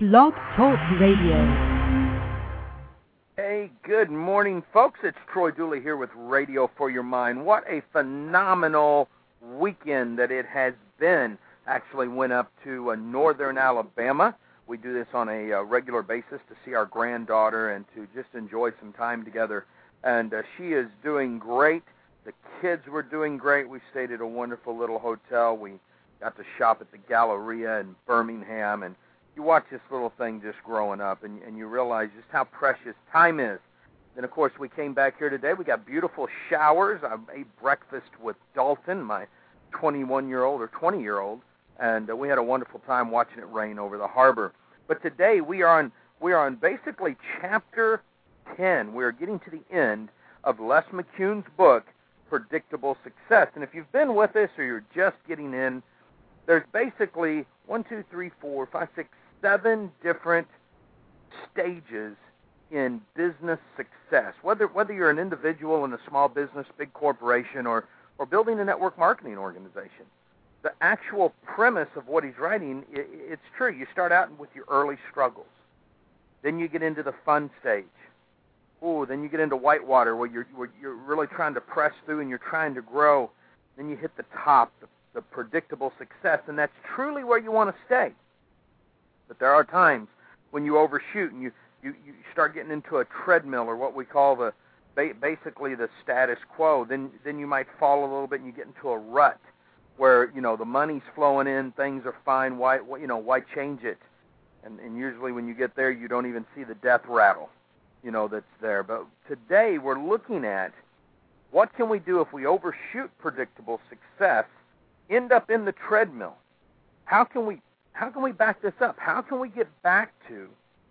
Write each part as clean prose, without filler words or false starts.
Blog Talk Radio. Hey, good morning, folks. It's Troy Dooley here with Radio for Your Mind. What a phenomenal weekend that it has been. Actually went up to northern Alabama. We do this on a regular basis to see our granddaughter and to just enjoy some time together. And she is doing great. The kids were doing great. We stayed at a wonderful little hotel. We got to shop at the Galleria in Birmingham, and you watch this little thing just growing up, and you realize just how precious time is. Then, of course, we came back here today. We got beautiful showers. I ate breakfast with Dalton, my 21-year-old or 20-year-old, and we had a wonderful time watching it rain over the harbor. But today we are on basically Chapter 10. We are getting to the end of Les McCune's book, Predictable Success. And if you've been with us or you're just getting in, there's basically 7 different stages in business success. Whether you're an individual in a small business, big corporation, or building a network marketing organization. The actual premise of what he's writing, it's true. You start out with your early struggles. Then you get into the fun stage. Then you get into whitewater where you're really trying to press through and you're trying to grow. Then you hit the top, the predictable success, and that's truly where you want to stay. But there are times when you overshoot and you start getting into a treadmill, or what we call basically the status quo. Then you might fall a little bit and you get into a rut where the money's flowing in, things are fine. Why change it? And usually when you get there, you don't even see the death rattle, that's there. But today we're looking at what can we do if we overshoot predictable success, end up in the treadmill. How can we back this up? How can we get back to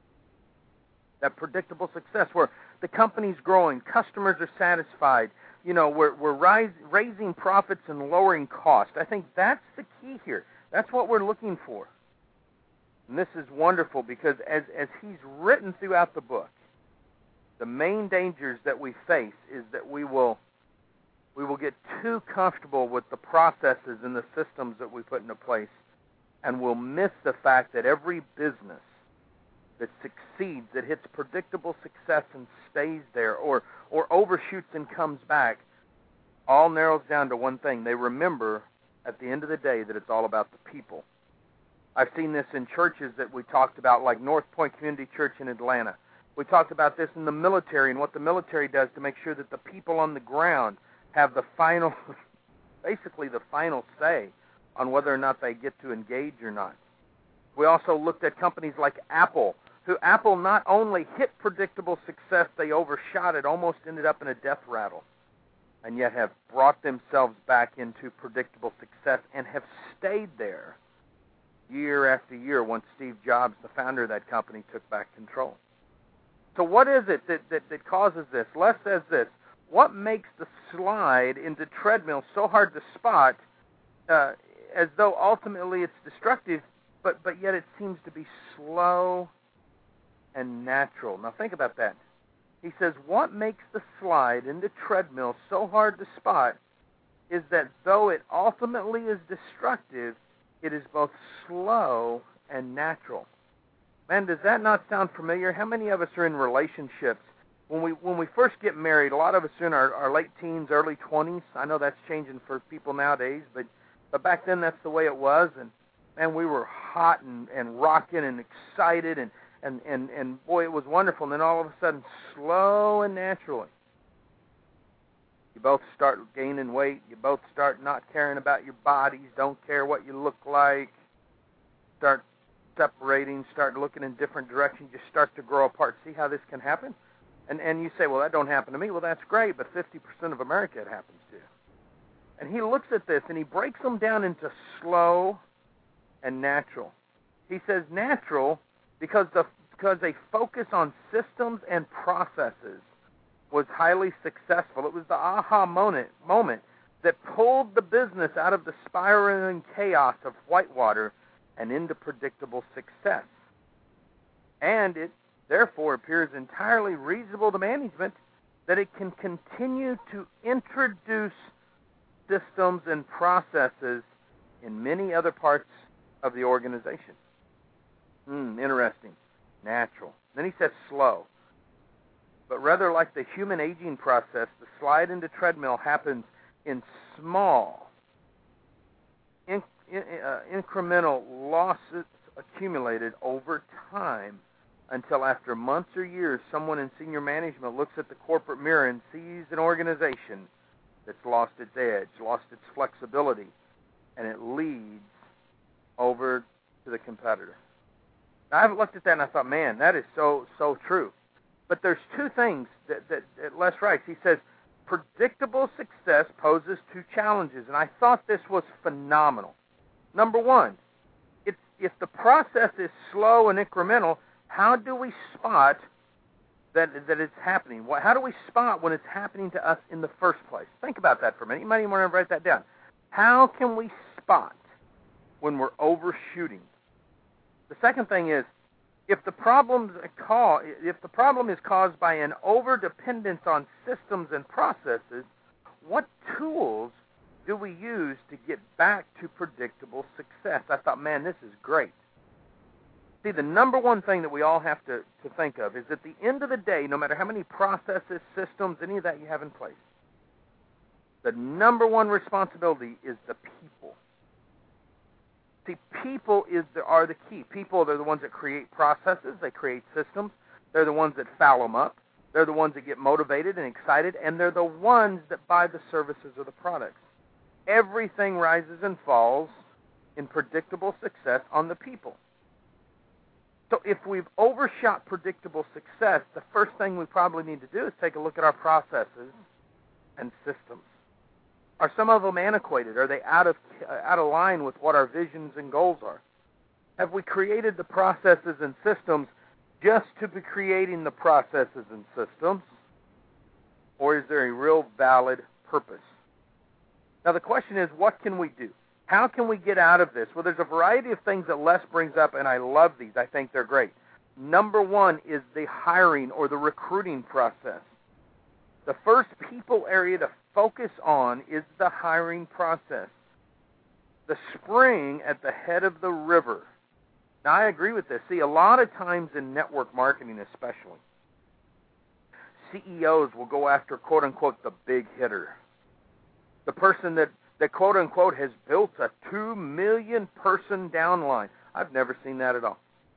that predictable success where the company's growing, customers are satisfied, we're raising profits and lowering cost? I think that's the key here. That's what we're looking for. And this is wonderful because as he's written throughout the book, the main dangers that we face is that we will get too comfortable with the processes and the systems that we put into place, and we'll miss the fact that every business that succeeds, that hits predictable success and stays there, or overshoots and comes back, all narrows down to one thing. They remember at the end of the day that it's all about the people. I've seen this in churches that we talked about, like North Point Community Church in Atlanta. We talked about this in the military and what the military does to make sure that the people on the ground have basically the final say on whether or not they get to engage or not. We also looked at companies like Apple, who Apple not only hit predictable success, they overshot it, almost ended up in a death rattle, and yet have brought themselves back into predictable success and have stayed there year after year once Steve Jobs, the founder of that company, took back control. So what is it that causes this? Les says this: what makes the slide into treadmill so hard to spot, as though ultimately it's destructive, but yet it seems to be slow and natural? Now think about that. He says, what makes the slide into treadmill so hard to spot is that though it ultimately is destructive, it is both slow and natural. Man, does that not sound familiar? How many of us are in relationships? When we first get married, a lot of us are in our late teens, early 20s. I know that's changing for people nowadays, but back then that's the way it was. And man, we were hot and rocking and excited, and boy, it was wonderful. And then all of a sudden, slow and naturally, you both start gaining weight. You both start not caring about your bodies, don't care what you look like, start separating, start looking in different directions. You start to grow apart. See how this can happen? And you say, well, that don't happen to me. Well, that's great, but 50% of America it happens to. And he looks at this, and he breaks them down into slow and natural. He says natural because a focus on systems and processes was highly successful. It was the aha moment that pulled the business out of the spiraling chaos of whitewater and into predictable success. And it therefore appears entirely reasonable to management that it can continue to introduce systems and processes in many other parts of the organization. Interesting. he says slow, but rather like the human aging process, the slide into treadmill happens in small, incremental losses accumulated over time until after months or years, someone in senior management looks at the corporate mirror and sees an organization that's lost its edge, lost its flexibility, and it leads over to the competitor. Now, I've looked at that and I thought, man, that is so true. But there's two things that Les writes. He says, predictable success poses two challenges, and I thought this was phenomenal. Number one, if the process is slow and incremental, how do we spot that it's happening? How do we spot when it's happening to us in the first place? Think about that for a minute. You might even want to write that down. How can we spot when we're overshooting? The second thing is, if the problem is caused by an overdependence on systems and processes, what tools do we use to get back to predictable success? I thought, man, this is great. See, the number one thing that we all have to think of is at the end of the day, no matter how many processes, systems, any of that you have in place, the number one responsibility is the people. See, people are the key. People, they're the ones that create processes, they create systems, they're the ones that foul them up, they're the ones that get motivated and excited, and they're the ones that buy the services or the products. Everything rises and falls in predictable success on the people. So if we've overshot predictable success, the first thing we probably need to do is take a look at our processes and systems. Are some of them antiquated? Are they out of line with what our visions and goals are? Have we created the processes and systems just to be creating the processes and systems? Or is there a real valid purpose? Now the question is, what can we do? How can we get out of this? Well, there's a variety of things that Les brings up, and I love these. I think they're great. Number one is the hiring or the recruiting process. The first people area to focus on is the hiring process. The spring at the head of the river. Now, I agree with this. See, a lot of times in network marketing especially, CEOs will go after, quote-unquote, the big hitter. The person that quote-unquote, has built a 2 million person downline. I've never seen that at all.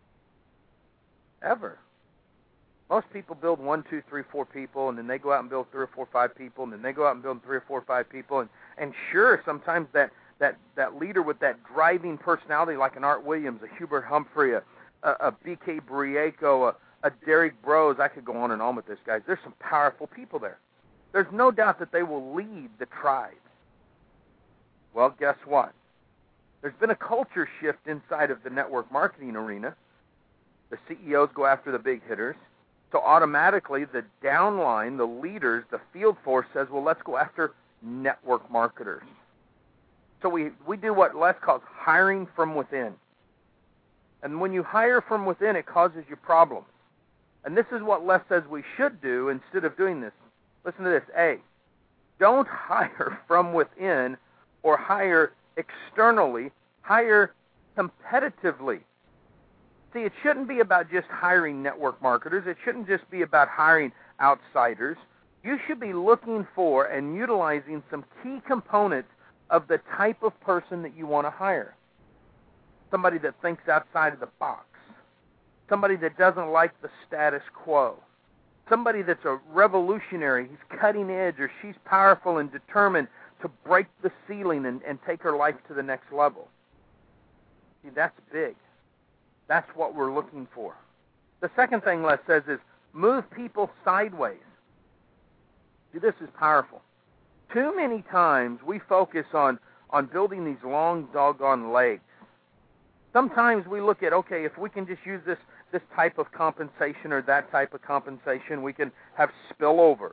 Ever. Most people build 1, 2, 3, 4 people, and then they go out and build 3 or 4, 5 people, and then they go out and build 3 or 4, 5 people. And sure, sometimes that leader with that driving personality like an Art Williams, a Hubert Humphrey, a B.K. Briaco, a Derek Bros, I could go on and on with this, guys. There's some powerful people there. There's no doubt that they will lead the tribe. Well, guess what? There's been a culture shift inside of the network marketing arena. The CEOs go after the big hitters. So automatically, the downline, the leaders, the field force says, well, let's go after network marketers. So we do what Les calls hiring from within. And when you hire from within, it causes you problems. And this is what Les says we should do instead of doing this. Listen to this. A, don't hire from within or hire externally, hire competitively. See, it shouldn't be about just hiring network marketers. It shouldn't just be about hiring outsiders. You should be looking for and utilizing some key components of the type of person that you want to hire. Somebody that thinks outside of the box. Somebody that doesn't like the status quo. Somebody that's a revolutionary. He's cutting edge, or she's powerful and determined to break the ceiling and take her life to the next level. See, that's big. That's what we're looking for. The second thing Les says is move people sideways. See, this is powerful. Too many times we focus on building these long doggone legs. Sometimes we look at, okay, if we can just use this type of compensation or that type of compensation, we can have spillover.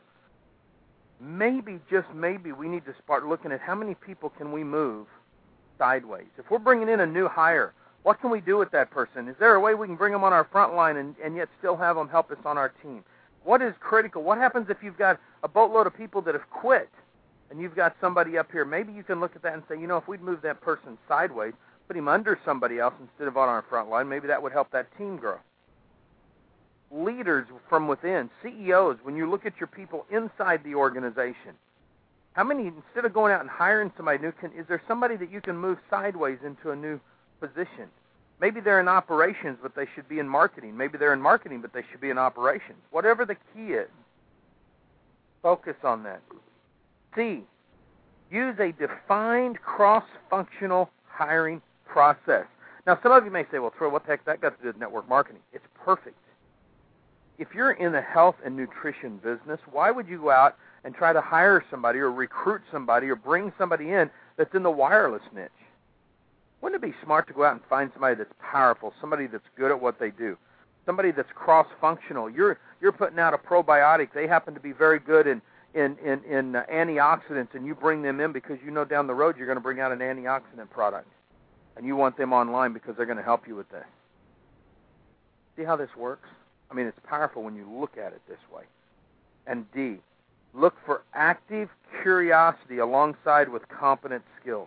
Maybe, just maybe, we need to start looking at how many people can we move sideways. If we're bringing in a new hire, what can we do with that person? Is there a way we can bring them on our front line and yet still have them help us on our team? What is critical? What happens if you've got a boatload of people that have quit and you've got somebody up here? Maybe you can look at that and say, you know, if we'd move that person sideways, put him under somebody else instead of on our front line, maybe that would help that team grow. leaders from within, CEOs, when you look at your people inside the organization, how many, instead of going out and hiring somebody new, is there somebody that you can move sideways into a new position? Maybe they're in operations, but they should be in marketing. Maybe they're in marketing, but they should be in operations. Whatever the key is, focus on that. C, use a defined cross-functional hiring process. Now, some of you may say, well, Troy, what the heck that got to do with network marketing? It's perfect. If you're in the health and nutrition business, why would you go out and try to hire somebody or recruit somebody or bring somebody in that's in the wireless niche? Wouldn't it be smart to go out and find somebody that's powerful, somebody that's good at what they do, somebody that's cross-functional? You're putting out a probiotic. They happen to be very good in antioxidants, and you bring them in because you know down the road you're going to bring out an antioxidant product, and you want them online because they're going to help you with this. See how this works? I mean, it's powerful when you look at it this way. And D, look for active curiosity alongside with competent skills.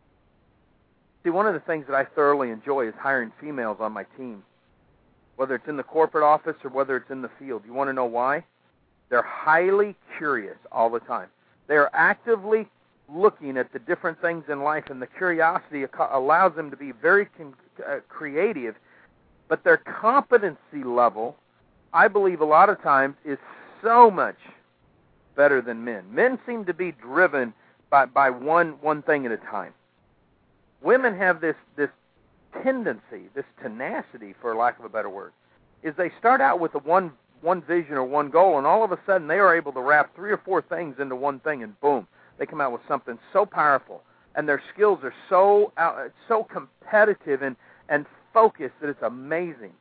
See, one of the things that I thoroughly enjoy is hiring females on my team, whether it's in the corporate office or whether it's in the field. You want to know why? They're highly curious all the time. They are actively looking at the different things in life, and the curiosity allows them to be very creative, but their competency level, I believe a lot of times, is so much better than men. Men seem to be driven by one thing at a time. Women have this tendency, this tenacity, for lack of a better word, is they start out with one vision or one goal, and all of a sudden they are able to wrap 3 or 4 things into one thing, and boom, they come out with something so powerful, and their skills are so competitive and focused that it's amazing.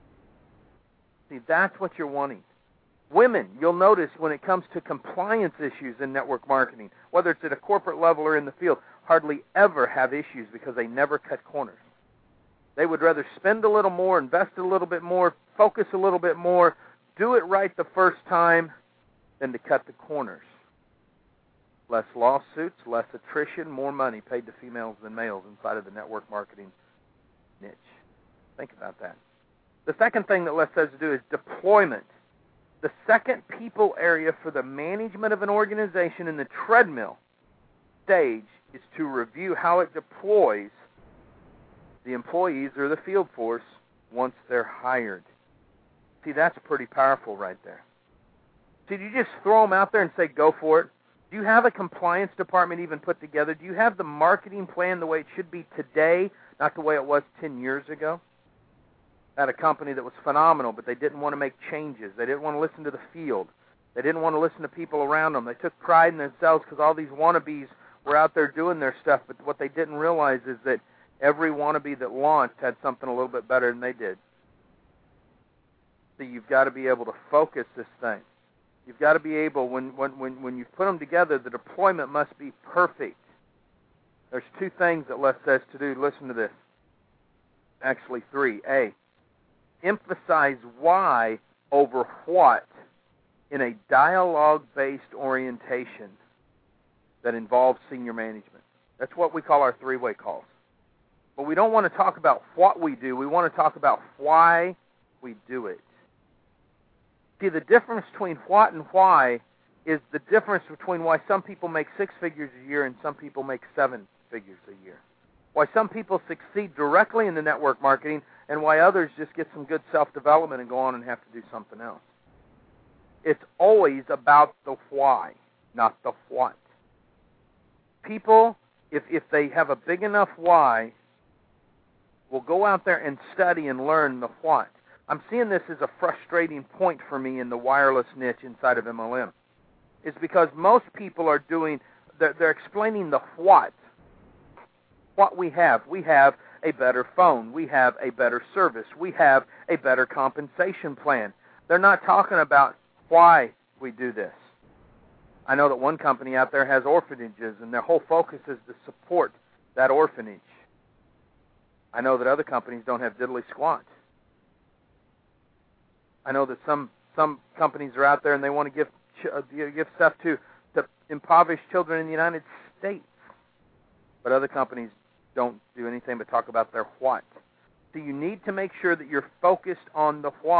See, that's what you're wanting. Women, you'll notice when it comes to compliance issues in network marketing, whether it's at a corporate level or in the field, hardly ever have issues because they never cut corners. They would rather spend a little more, invest a little bit more, focus a little bit more, do it right the first time than to cut the corners. Less lawsuits, less attrition, more money paid to females than males inside of the network marketing niche. Think about that. The second thing that Les says to do is deployment. The second people area for the management of an organization in the treadmill stage is to review how it deploys the employees or the field force once they're hired. See, that's pretty powerful right there. See, do you just throw them out there and say, go for it? Do you have a compliance department even put together? Do you have the marketing plan the way it should be today, not the way it was 10 years ago? I had a company that was phenomenal, but they didn't want to make changes. They didn't want to listen to the field. They didn't want to listen to people around them. They took pride in themselves because all these wannabes were out there doing their stuff, but what they didn't realize is that every wannabe that launched had something a little bit better than they did. So you've got to be able to focus this thing. You've got to be able, when you put them together, the deployment must be perfect. There's 2 things that Les says to do. Listen to this. Actually 3. A, emphasize why over what in a dialogue-based orientation that involves senior management. That's what we call our 3-way calls. But we don't want to talk about what we do. We want to talk about why we do it. See, the difference between what and why is the difference between why some people make 6 figures a year and some people make 7 figures a year. Why some people succeed directly in the network marketing and why others just get some good self-development and go on and have to do something else. It's always about the why, not the what. People, if they have a big enough why, will go out there and study and learn the what. I'm seeing this as a frustrating point for me in the wireless niche inside of MLM. It's because most people are they're explaining the what. What we have. We have a better phone. We have a better service. We have a better compensation plan. They're not talking about why we do this. I know that one company out there has orphanages, and their whole focus is to support that orphanage. I know that other companies don't have diddly squat. I know that some companies are out there and they want to give stuff to impoverished children in the United States. But other companies don't do anything but talk about their what. So you need to make sure that you're focused on the why.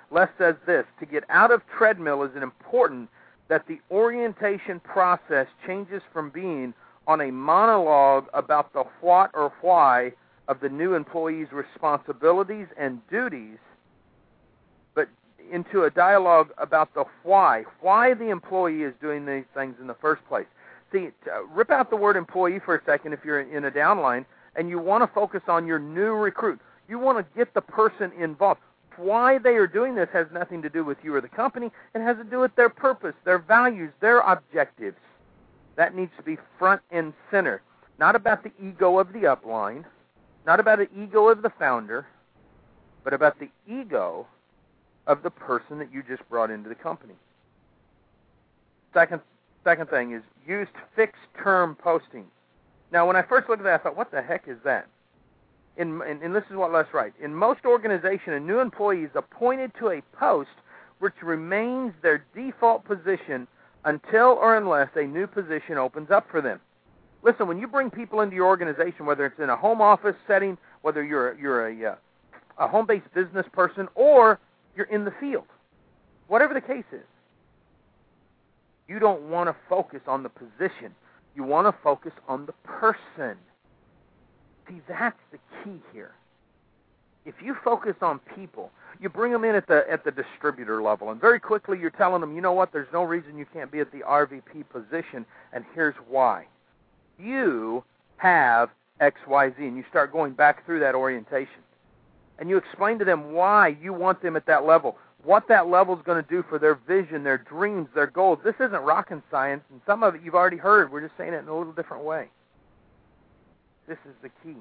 Les says this, to get out of treadmill is important that the orientation process changes from being on a monologue about the what or why of the new employee's responsibilities and duties, but into a dialogue about the why the employee is doing these things in the first place. See, rip out the word employee for a second if you're in a downline, and you want to focus on your new recruit. You want to get the person involved. Why they are doing this has nothing to do with you or the company. It has to do with their purpose, their values, their objectives. That needs to be front and center. Not about the ego of the upline, not about the ego of the founder, but about the ego of the person that you just brought into the company. Second thing is used fixed-term postings. Now, when I first looked at that, I thought, what the heck is that? And this is what Les writes. In most organizations, a new employee is appointed to a post which remains their default position until or unless a new position opens up for them. Listen, when you bring people into your organization, whether it's in a home office setting, whether you're a home-based business person, or you're in the field, whatever the case is, you don't want to focus on the position. You want to focus on the person. See, that's the key here. If you focus on people, you bring them in at the distributor level, and very quickly you're telling them, you know what, there's no reason you can't be at the RVP position, and here's why. You have X, Y, Z, and you start going back through that orientation. And you explain to them why you want them at that level, what that level is going to do for their vision, their dreams, their goals. This isn't rocket science, and some of it you've already heard. We're just saying it in a little different way. This is the key.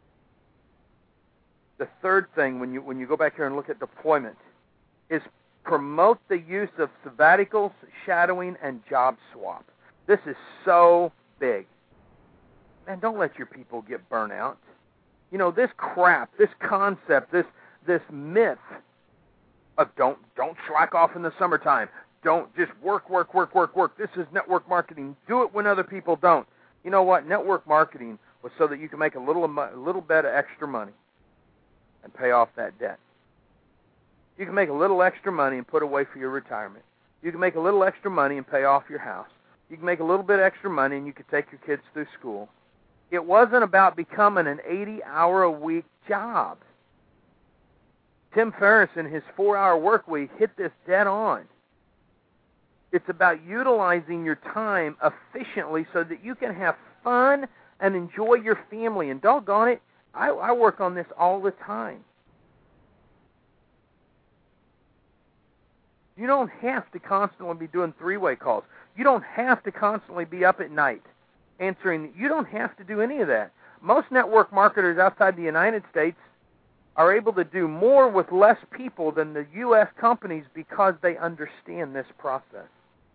The third thing, when you go back here and look at deployment, is promote the use of sabbaticals, shadowing, and job swap. This is so big. Man, don't let your people get burnt out. You know, this crap, this concept, this myth of don't slack off in the summertime. Don't just work. This is network marketing. Do it when other people don't. You know what? Network marketing was so that you can make a little bit of extra money and pay off that debt. You can make a little extra money and put away for your retirement. You can make a little extra money and pay off your house. You can make a little bit extra money and you can take your kids through school. It wasn't about becoming an 80-hour-a-week job. Tim Ferriss in his 4-hour work week hit this dead on. It's about utilizing your time efficiently so that you can have fun and enjoy your family. And doggone it, I work on this all the time. You don't have to constantly be doing three-way calls. You don't have to constantly be up at night answering. You don't have to do any of that. Most network marketers outside the United States are able to do more with less people than the U.S. companies because they understand this process.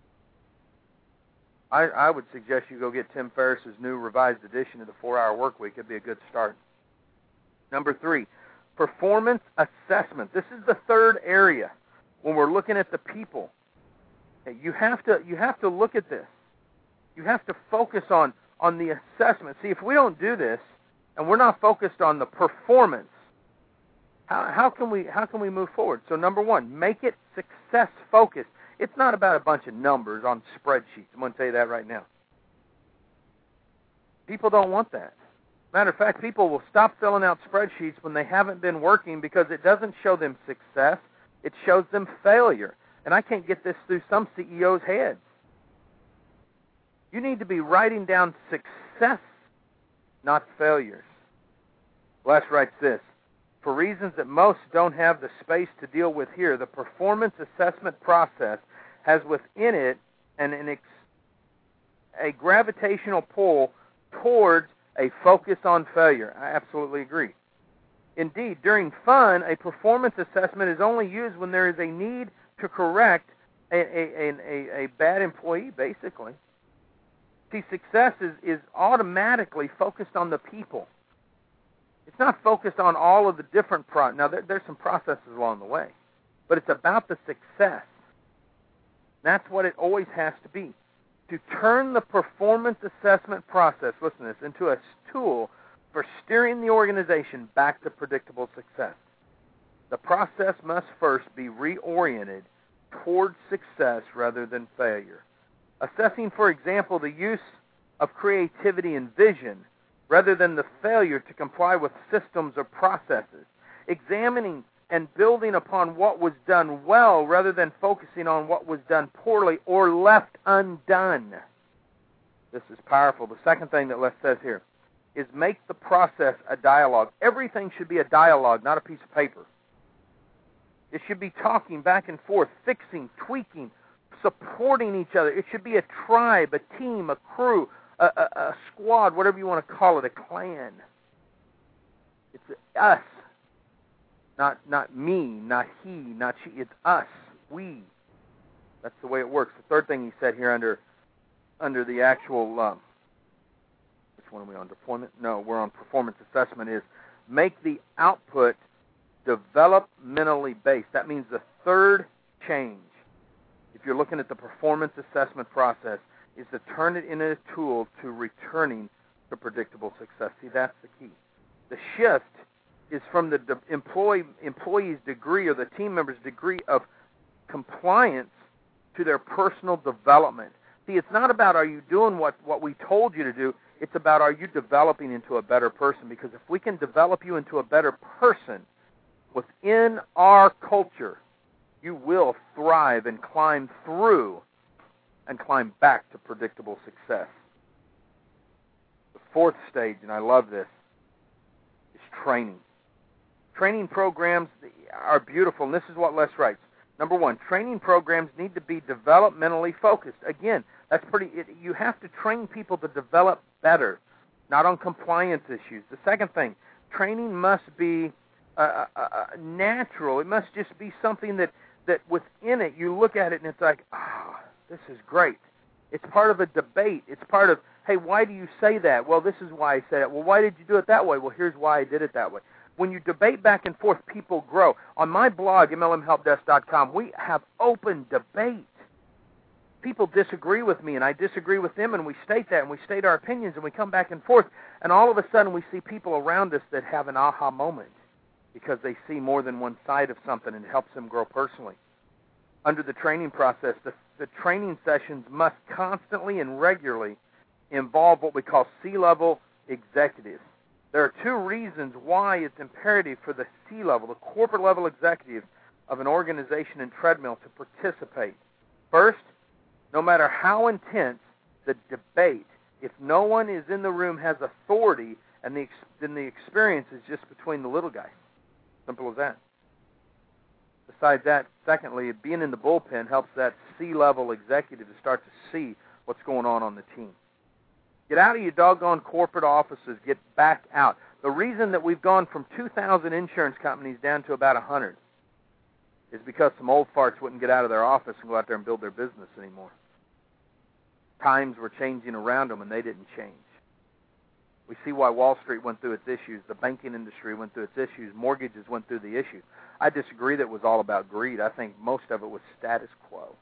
I would suggest you go get Tim Ferriss's new revised edition of the 4-Hour Work Week. It'd be a good start. Number 3, performance assessment. This is the third area when we're looking at the people. You have to look at this. You have to focus on the assessment. See, if we don't do this and we're not focused on the performance, how can we move forward? So number 1, make it success focused. It's not about a bunch of numbers on spreadsheets. I'm going to tell you that right now. People don't want that. Matter of fact, people will stop filling out spreadsheets when they haven't been working because it doesn't show them success. It shows them failure. And I can't get this through some CEOs' heads. You need to be writing down success, not failures. Les writes this. For reasons that most don't have the space to deal with here, the performance assessment process has within it a gravitational pull towards a focus on failure. I absolutely agree. Indeed, during fun, a performance assessment is only used when there is a need to correct a bad employee, basically. See, success is automatically focused on the people. It's not focused on all of the different Now, there's some processes along the way, but it's about the success. That's what it always has to be. To turn the performance assessment process, listen to this, into a tool for steering the organization back to predictable success. The process must first be reoriented toward success rather than failure. Assessing, for example, the use of creativity and vision rather than the failure to comply with systems or processes. Examining and building upon what was done well rather than focusing on what was done poorly or left undone. This is powerful. The second thing that Les says here is make the process a dialogue. Everything should be a dialogue, not a piece of paper. It should be talking back and forth, fixing, tweaking, supporting each other. It should be a tribe, a team, a crew, a squad, whatever you want to call it, a clan. It's us, not me, not he, not she. It's us, we. That's the way it works. The third thing he said here under the actual, which one are we on, deployment? No, we're on performance assessment, is make the output developmentally based. That means the third change, if you're looking at the performance assessment process, is to turn it into a tool to returning to predictable success. See, that's the key. The shift is from the employee's degree or the team member's degree of compliance to their personal development. See, it's not about are you doing what we told you to do. It's about are you developing into a better person. Because if we can develop you into a better person within our culture, you will thrive and climb through and climb back to predictable success. The fourth stage, and I love this, is training. Training programs are beautiful, and this is what Les writes. Number one, training programs need to be developmentally focused. Again, that's you have to train people to develop better, not on compliance issues. The second thing, training must be natural. It must just be something that within it, you look at it and it's like, this is great. It's part of a debate. It's part of, hey, why do you say that? Well, this is why I say it. Well, why did you do it that way? Well, here's why I did it that way. When you debate back and forth, people grow. On my blog, MLMHelpDesk.com, we have open debate. People disagree with me, and I disagree with them, and we state that, and we state our opinions, and we come back and forth. And all of a sudden, we see people around us that have an aha moment because they see more than one side of something, and it helps them grow personally. Under the training process, the training sessions must constantly and regularly involve what we call C-level executives. There are two reasons why it's imperative for the C-level, the corporate-level executives of an organization and treadmill to participate. First, no matter how intense the debate, if no one is in the room has authority, then the experience is just between the little guys. Simple as that. Besides that, secondly, being in the bullpen helps that C-level executive to start to see what's going on the team. Get out of your doggone corporate offices. Get back out. The reason that we've gone from 2,000 insurance companies down to about 100 is because some old farts wouldn't get out of their office and go out there and build their business anymore. Times were changing around them, and they didn't change. We see why Wall Street went through its issues. The banking industry went through its issues. Mortgages went through the issues. I disagree that it was all about greed. I think most of it was status quo.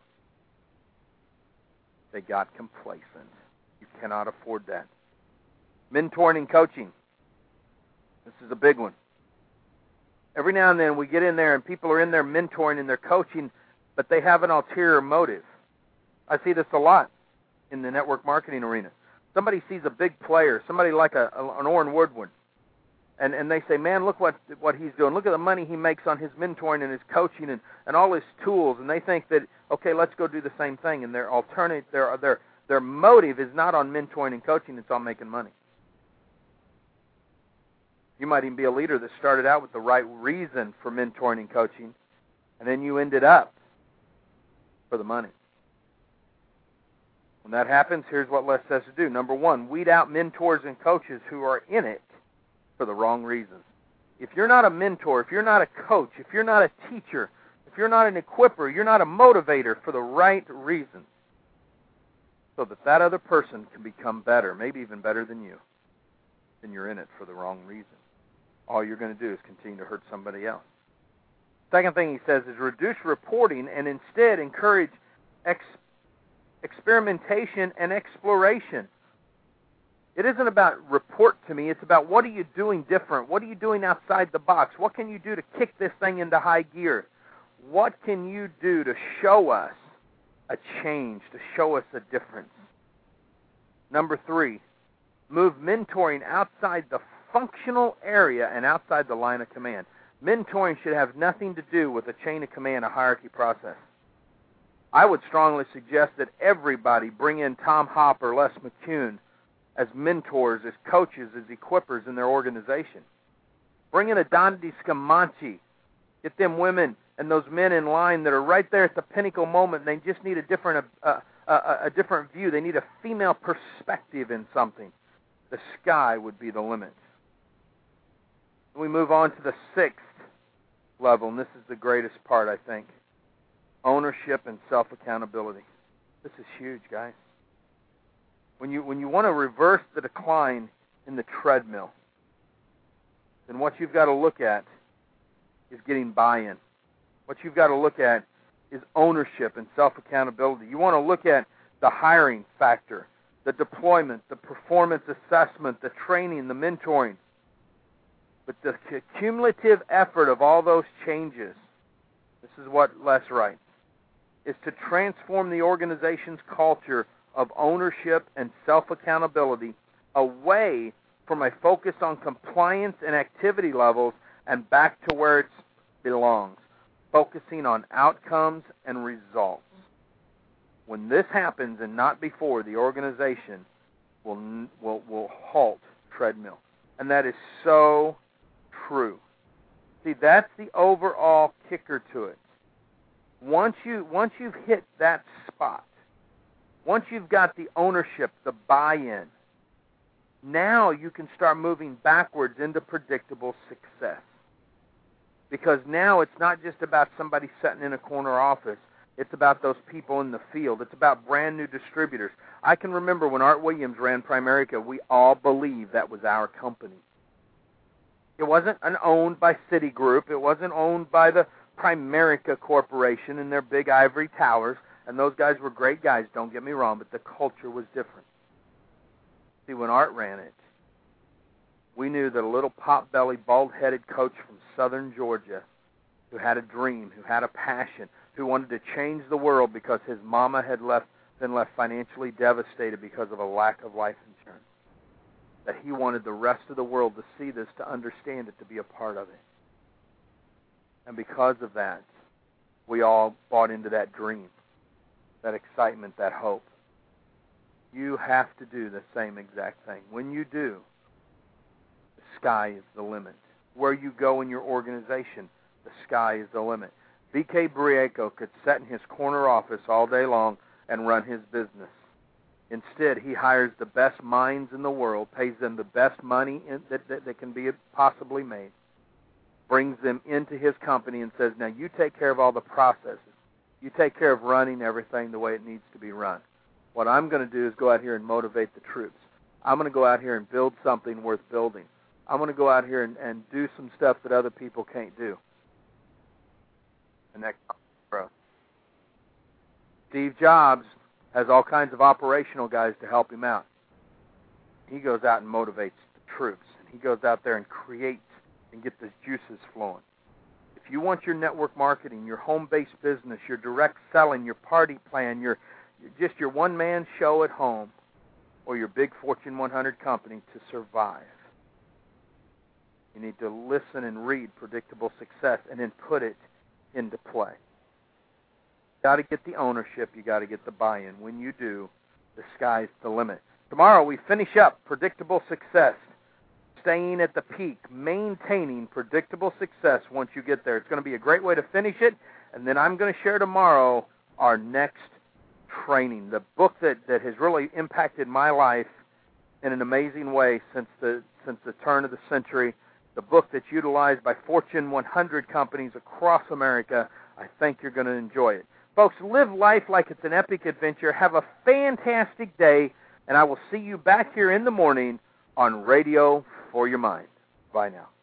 They got complacent. You cannot afford that. Mentoring and coaching. This is a big one. Every now and then we get in there and people are in there mentoring and they're coaching, but they have an ulterior motive. I see this a lot in the network marketing arena. Somebody sees a big player, somebody like an Orrin Woodward, and they say, man, look what he's doing. Look at the money he makes on his mentoring and his coaching and all his tools. And they think that, okay, let's go do the same thing. And their motive is not on mentoring and coaching, it's on making money. You might even be a leader that started out with the right reason for mentoring and coaching, and then you ended up for the money. When that happens, here's what Les says to do. Number one, weed out mentors and coaches who are in it for the wrong reasons. If you're not a mentor, if you're not a coach, if you're not a teacher, if you're not an equipper, you're not a motivator for the right reasons, so that other person can become better, maybe even better than you, then you're in it for the wrong reason. All you're going to do is continue to hurt somebody else. Second thing he says is reduce reporting and instead encourage experimentation and exploration. It isn't about report to me. It's about what are you doing different? What are you doing outside the box? What can you do to kick this thing into high gear? What can you do to show us a change, to show us a difference? Number 3, move mentoring outside the functional area and outside the line of command. Mentoring should have nothing to do with a chain of command, a hierarchy process. I would strongly suggest that everybody bring in Tom Hopper, Les McCune as mentors, as coaches, as equippers in their organization. Bring in a Dondi Scamanci. Get them women and those men in line that are right there at the pinnacle moment, and they just need a different view. They need a female perspective in something. The sky would be the limit. We move on to the 6th level, and this is the greatest part, I think. Ownership and self-accountability. This is huge, guys. When you want to reverse the decline in the treadmill, then what you've got to look at is getting buy-in. What you've got to look at is ownership and self-accountability. You want to look at the hiring factor, the deployment, the performance assessment, the training, the mentoring. But the cumulative effort of all those changes, this is what Les writes, is to transform the organization's culture of ownership and self-accountability away from a focus on compliance and activity levels and back to where it belongs, focusing on outcomes and results. When this happens and not before, the organization will halt treadmill. And that is so true. See, that's the overall kicker to it. Once you've hit that spot, once you've got the ownership, the buy-in, now you can start moving backwards into predictable success. Because now it's not just about somebody sitting in a corner office. It's about those people in the field. It's about brand new distributors. I can remember when Art Williams ran Primerica, we all believed that was our company. It wasn't owned by Citigroup. It wasn't owned by the Primerica Corporation and their big ivory towers. And those guys were great guys, don't get me wrong, but the culture was different. See, when Art ran it, we knew that a little pot-bellied, bald-headed coach from southern Georgia who had a dream, who had a passion, who wanted to change the world because his mama had been left financially devastated because of a lack of life insurance, that he wanted the rest of the world to see this, to understand it, to be a part of it. And because of that, we all bought into that dream, that excitement, that hope. You have to do the same exact thing. When you do, the sky is the limit. Where you go in your organization, the sky is the limit. V.K. Briaco could sit in his corner office all day long and run his business. Instead, he hires the best minds in the world, pays them the best money that can be possibly made, brings them into his company and says, now you take care of all the processes. You take care of running everything the way it needs to be run. What I'm going to do is go out here and motivate the troops. I'm going to go out here and build something worth building. I'm going to go out here and do some stuff that other people can't do. And that comes from growth. Steve Jobs has all kinds of operational guys to help him out. He goes out and motivates the troops. And he goes out there and creates and gets the juices flowing. If you want your network marketing, your home-based business, your direct selling, your party plan, your one-man show at home, or your big Fortune 100 company to survive, you need to listen and read Predictable Success and then put it into play. You got to get the ownership. You got to get the buy-in. When you do, the sky's the limit. Tomorrow we finish up Predictable Success, staying at the peak, maintaining predictable success once you get there. It's going to be a great way to finish it, and then I'm going to share tomorrow our next training, the book that has really impacted my life in an amazing way since the turn of the century, the book that's utilized by Fortune 100 companies across America. I think you're going to enjoy it. Folks, live life like it's an epic adventure. Have a fantastic day, and I will see you back here in the morning on Radio for Your Mind. Bye now.